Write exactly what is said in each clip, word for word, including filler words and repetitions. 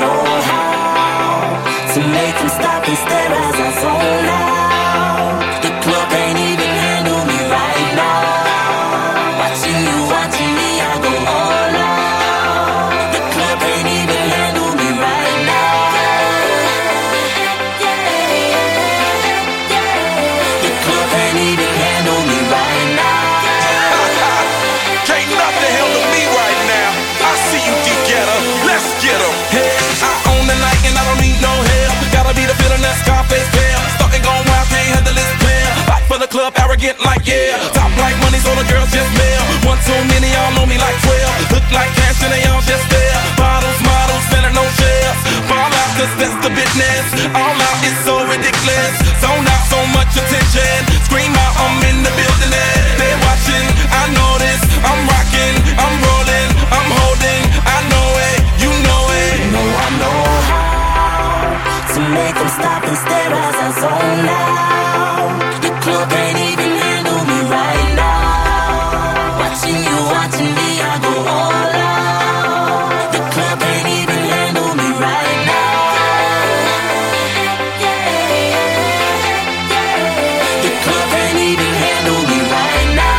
know how to make them stop and stare as I zone out. The club can't even handle me right now. Watching you, watching me, I go all out. The club can't even handle me right now. The club can't even handle me right now. Can't nothing handle me right now. I see you, D-Getter. Let's get 'em. Hey, I own the night and I don't need no help. Gotta be the feeling that Scarface feel. Starting going wild, can't handle this player. Back for the club, arrogant like yeah. Top like money, so the girls just mail. One too many, y'all know me like twelve. Look like cash and they all just there. Bottles, models, selling no shares. Fall out, cause that's the business. All out is so ridiculous. Zone out, so much attention. Scream out, I'm in the building. They're watching, I know this. I'm rocking, I'm rolling, I'm holding. I know it, you know it. You know I know how to make them stop and stare as I zone out. The club can't even handle me right now. Watching you, watching me, I go all out. The club can't even handle me right now. The club can't even handle me right now.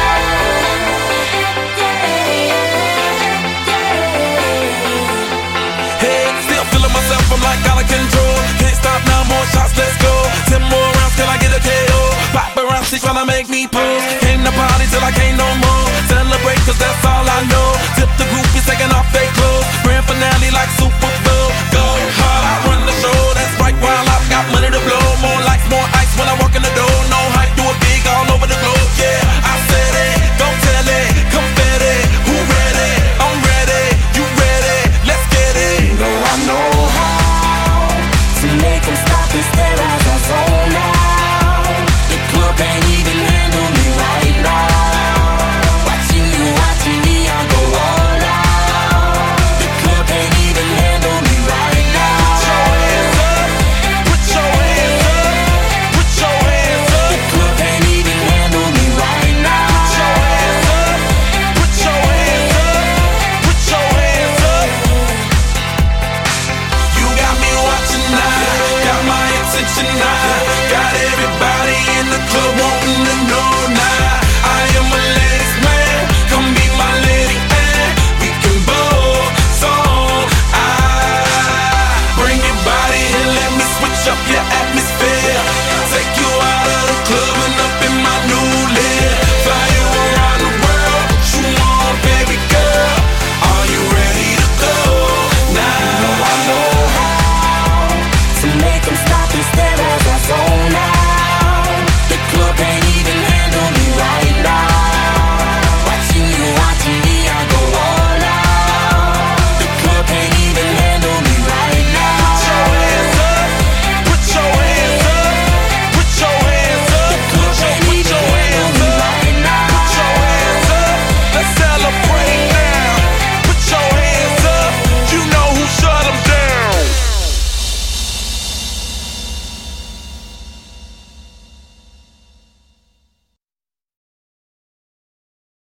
Hey, still feeling myself, I'm like out of control. Can't stop now, more shots, let's go. Ten more rounds till I get a K O. Paparazzi tryna make me pose. Came to party till I can't no more. Celebrate cause that's all I know. Tip the groupies taking off their clothes. Grand finale like Super Bowl. Go hard, I run the show. That's right, while I've got money to blow. More lights, more ice when I walk in the door. No hype, do it big all over the globe. Yeah, I said it, go tell it. Confetti, who ready? I'm ready, you ready? Let's get it. You know I know how to make them stop and stare as I zone out. The club can't even handle me right now. Watching you, watching me, I go all out. The club can't even handle me right now. Put your hands up, put your hands up, The club can't even handle me right now. put your hands up, put your hands up, put your hands up. You got me watching now, got my attention now, got everybody in the club wanting to know now. I am a ladies man, come be my lady and we can both so I bring your body and let me switch up your